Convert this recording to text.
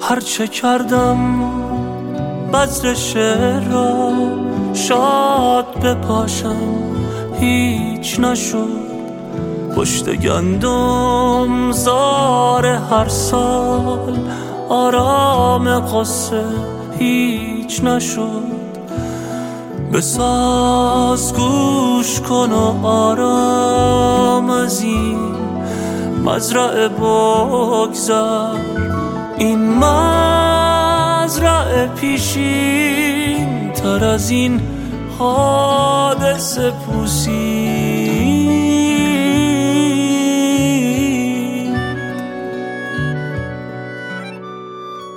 هرچه کردم بذر شعر را شاد بپاشم هیچ نشد. پشت گندم زار هر سال آرام قصه هیچ نشد. بساز گوش کن و آرام از این مزرعه بگذر. این مزرعه پیشین تر از این حادثه پوسی.